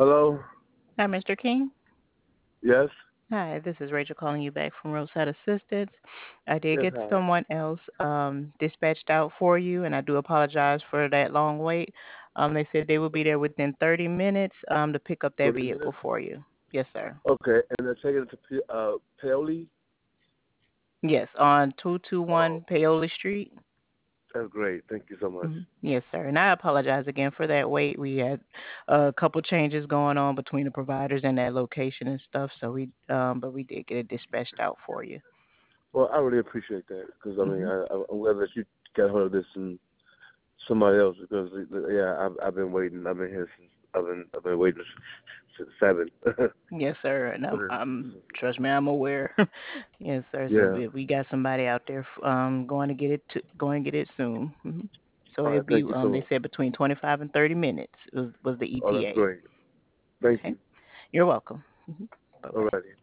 Hello? Hi, Mr. King. Yes? Hi, this is Rachel calling you back from Roadside Assistance. I did Yes, get hi. someone else dispatched out for you, and I do apologize for that long wait. They said they will be there within 30 minutes to pick up that 30 vehicle minutes? for you. Yes, sir. Okay, and they're taking it to Paoli? Yes, on 221 Oh, Paoli Street. that's great. Thank you so much. Yes, sir. And I apologize again for that wait. We had a couple changes going on between the providers and that location and stuff, so but we did get it dispatched out for you. Well, I really appreciate that because, hmm I'm glad that you got hold of this and somebody else because, yeah, I've been waiting. I've been here since, I've been waiting since 7. Yes, sir. And trust me, I'm aware. Yes, sir. So Yeah. we got somebody out there going to get it soon. So All it'll right, be thank you so they much. said between 25 and 30 minutes was the Oh, that's ETA. great. Thank Okay. you. You're welcome. Bye All bye. righty.